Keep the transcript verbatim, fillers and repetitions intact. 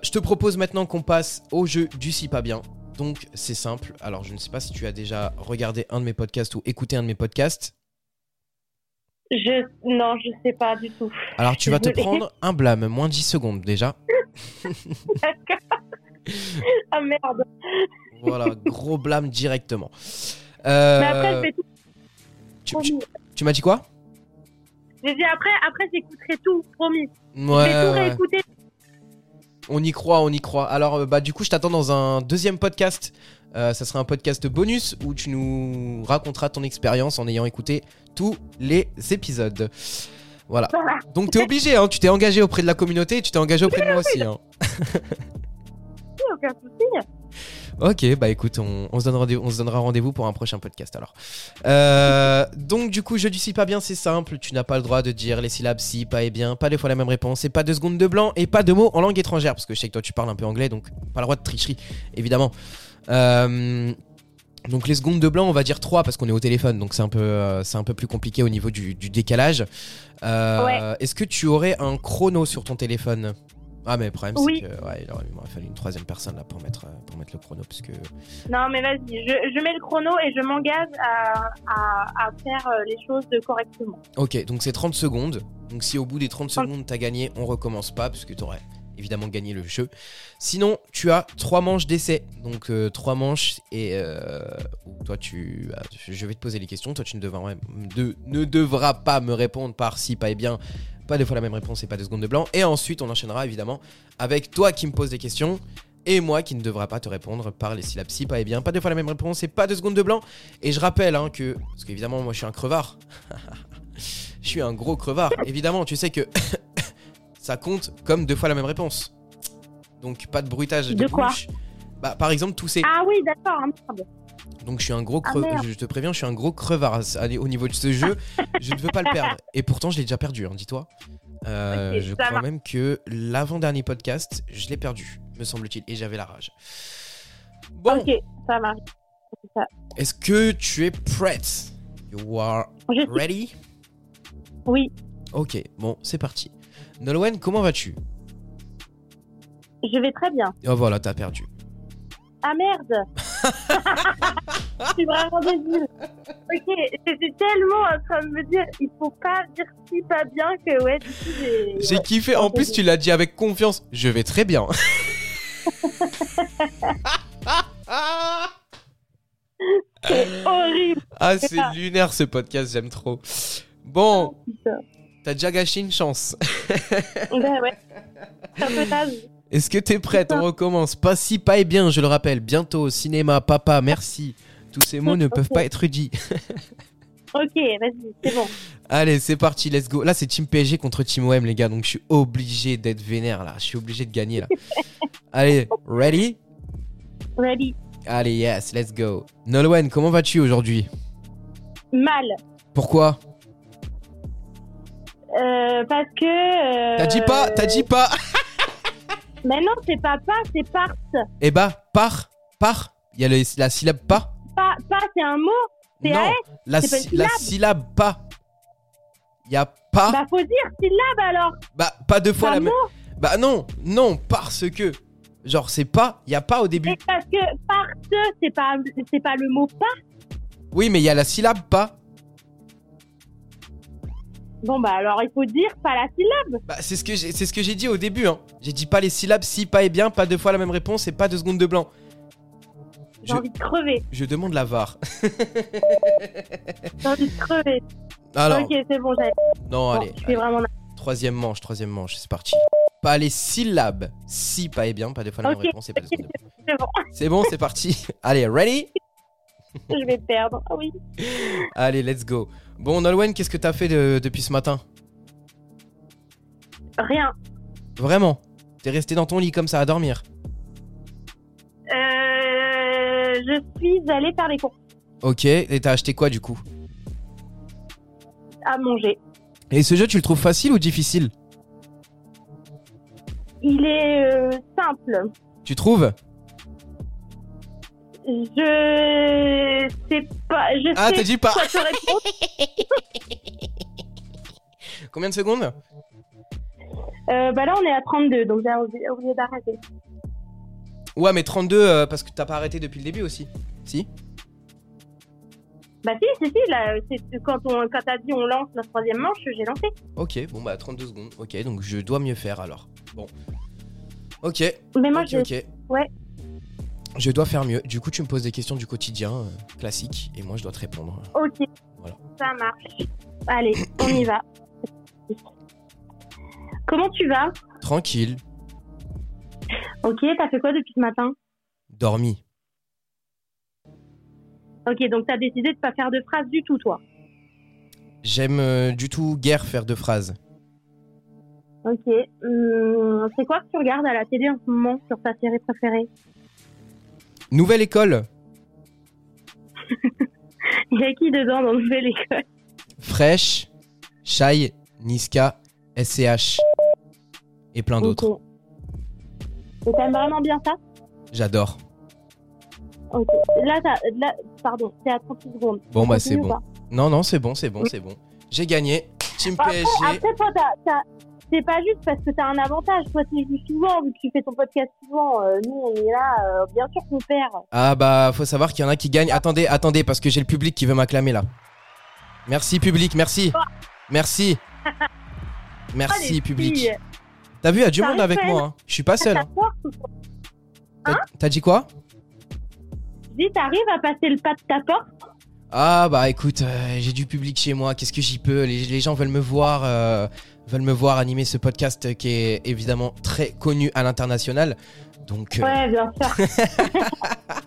je te propose maintenant qu'on passe au jeu du si pas bien. Donc c'est simple. Alors je ne sais pas si tu as déjà regardé un de mes podcasts ou écouté un de mes podcasts. Je... Non, je sais pas du tout. Alors tu vas te Désolée. prendre un blâme, moins dix secondes déjà. D'accord. Ah merde. Voilà, gros blâme directement. Euh, Mais après, je vais tout. tu, Promis. tu, tu m'as dit quoi? J'ai dit après, après j'écouterai tout, promis. Ouais, je vais tout ouais. réécouter. On y croit, on y croit. Alors, euh, bah, du coup, je t'attends dans un deuxième podcast. Euh, ça sera un podcast bonus où tu nous raconteras ton expérience en ayant écouté tous les épisodes. Voilà. Voilà. Donc, t'es obligé, hein. Tu t'es engagé auprès de la communauté et tu t'es engagé auprès de moi aussi. Hein. Aucun souci. Ok, bah écoute, on, on, se donne rendez- on se donnera rendez-vous pour un prochain podcast alors. Euh, donc du coup, je dis si pas bien, c'est simple. Tu n'as pas le droit de dire les syllabes si, pas et bien, pas deux fois la même réponse, et pas deux secondes de blanc, et pas de mots en langue étrangère. Parce que je sais que toi tu parles un peu anglais, donc pas le droit de tricherie, évidemment. Euh, donc les secondes de blanc, on va dire trois parce qu'on est au téléphone, donc c'est un peu, euh, c'est un peu plus compliqué au niveau du, du décalage. Euh, Ouais. Est-ce que tu aurais un chrono sur ton téléphone? Ah mais le problème Oui. c'est que ouais, il aurait, il m'aurait fallu une troisième personne là pour mettre, euh, pour mettre le chrono parce que... Non, mais vas-y, je, je mets le chrono et je m'engage à, à, à faire euh, les choses correctement. Ok, donc c'est trente secondes. Donc si au bout des trente secondes t'as gagné, on recommence pas parce que t'aurais évidemment gagné le jeu. Sinon, tu as trois manches d'essai. Donc euh, trois manches et euh, où toi tu... ah, je vais te poser les questions. Toi tu ne devras, de, ne devras pas me répondre par si, pas et bien. Pas deux fois la même réponse et pas deux secondes de blanc. Et ensuite on enchaînera évidemment avec toi qui me poses des questions et moi qui ne devra pas te répondre par les syllabes si, pas et bien. Pas deux fois la même réponse et pas deux secondes de blanc. Et je rappelle hein, que... Parce qu'évidemment moi je suis un crevard. Je suis un gros crevard. Évidemment tu sais que ça compte comme deux fois la même réponse. Donc pas de bruitage de, De quoi bouche. Bah par exemple tousser. Ah oui, d'accord, hein, merde. Donc je suis un gros Ah, crevard. merde. je te préviens, je suis un gros crevard Allez, au niveau de ce jeu. Je ne veux pas le perdre. Et pourtant je l'ai déjà perdu, hein, dis-toi. Euh, Ok, je ça crois va. même que l'avant-dernier podcast, je l'ai perdu, me semble-t-il, et j'avais la rage. Bon, Ok, ça marche. C'est ça. est-ce que tu es prête? You are Je suis... ready? Oui, Ok, bon, c'est parti. Nolwenn, comment vas-tu? je vais très bien. Oh voilà, t'as perdu. Ah merde. Je suis vraiment débile. Ok, j'étais tellement en train de me dire, il faut pas dire si pas bien que ouais, du coup j'ai... J'ai ouais. kiffé, en plus tu l'as dit avec confiance. Je vais très bien. C'est horrible. Ah, c'est lunaire ce podcast, j'aime trop. Bon, t'as déjà gâché une chance. Ben ouais. C'est un peu naze. Est-ce que t'es prête? On recommence. Pas si, pas et bien, je le rappelle. Bientôt au cinéma, papa, merci. Tous ces mots ne peuvent Ok. pas être dits. Ok, vas-y, c'est bon. Allez, c'est parti, let's go. Là, c'est Team P S G contre Team O M, les gars. Donc, je suis obligé d'être vénère, là. Je suis obligé de gagner, là. Allez, ready? Ready. Allez, yes, let's go. Nolwenn, comment vas-tu aujourd'hui? Mal. Pourquoi? Euh, parce que... Euh... T'as dit pas, t'as dit pas. Mais non, c'est pas pas, c'est part. Eh bah, par, par. Il y a le- la syllabe pas. Pas, pas c'est un mot. C'est Non, A S. la, c'est pas une sy- la syllabe. syllabe pas. Il y a pas. Bah faut dire syllabe alors. Bah, pas deux fois Pas la mot. même. Bah non, non, parce que. Genre, c'est pas. Il y a pas au début. Et parce que part, c'est pas, c'est pas le mot pas. Oui, mais il y a la syllabe pas. Bon bah alors il faut dire pas la syllabe. Bah, c'est ce que j'ai, c'est ce que j'ai dit au début. Hein. J'ai dit pas les syllabes si, pas et bien, pas deux fois la même réponse et pas deux secondes de blanc. J'ai Je, envie de crever. je demande la V A R. J'ai envie de crever. Alors, Ok, c'est bon, j'allais. non, Bon, allez. je suis allez. vraiment. Troisième manche, troisième manche, c'est parti. Pas les syllabes si, pas et bien, pas deux fois la Ok, même réponse et pas deux secondes de blanc. C'est bon, C'est bon, c'est parti. Allez, ready? je vais perdre. Ah oui. Allez, let's go. Bon, Nolwenn, qu'est-ce que t'as fait de- depuis ce matin? Rien. Vraiment? T'es resté dans ton lit comme ça à dormir? Euh, je suis allée faire les courses Ok, et t'as acheté quoi du coup? à manger. Et ce jeu, tu le trouves facile ou difficile? Il est euh, simple. Tu trouves? Je sais pas. Je Ah, sais t'as dit pas. quoi te répondre. Combien de secondes? Euh, bah là, on est à trente-deux, donc j'ai oublié, oublié d'arrêter. Ouais, mais trente-deux, euh, parce que t'as pas arrêté depuis le début aussi. Si? Bah si, si, si, là, c'est quand, on, quand t'as dit on lance la troisième manche, j'ai lancé. Ok, bon bah trente-deux secondes. Ok, donc je dois mieux faire alors. Bon. Ok. Mais moi, ok, je... ok. Ouais. Je dois faire mieux. Du coup, tu me poses des questions du quotidien, euh, classique, et moi je dois te répondre. Ok. Voilà. Ça marche. Allez, on y va. Comment tu vas? Tranquille. Ok, t'as fait quoi depuis ce matin? Dormi. Ok, donc t'as décidé de pas faire de phrases du tout, toi. J'aime euh, du tout guère faire de phrases. Ok. Hum, c'est quoi que tu regardes à la télé en ce moment sur ta série préférée? Nouvelle école. Il y a qui dedans dans Nouvelle École? Fresh, Shai, Niska, S C H et plein d'autres. Ok. Et t'aimes vraiment bien ça? J'adore. Ok. Là, t'as, là, pardon, c'est à trente secondes. Bon On bah continue c'est ou bon. pas? Non non c'est bon, c'est bon, Oui. c'est bon. J'ai gagné. Team Après, P S G. après toi, t'as, t'as... c'est pas juste parce que t'as un avantage. Toi, tu joues souvent, vu que tu fais ton podcast souvent. Euh, nous, on est là, euh, bien sûr qu'on perd. Ah bah faut savoir qu'il y en a qui gagnent. Attendez, attendez, parce que j'ai le public qui veut m'acclamer là. Merci public, merci. Merci. Merci Ah, les public. filles. T'as vu, il y a du Ça monde arrive avec quand moi. Hein. Je suis pas seul. Ta Hein. porte ou quoi? T'as, t'as dit quoi? Je dis, t'arrives à passer le pas de ta porte? Ah bah écoute, euh, j'ai du public chez moi. Qu'est-ce que j'y peux? les, les gens veulent me voir, euh, veulent me voir animer ce podcast qui est évidemment très connu à l'international. Donc. euh, Ouais, bien sûr.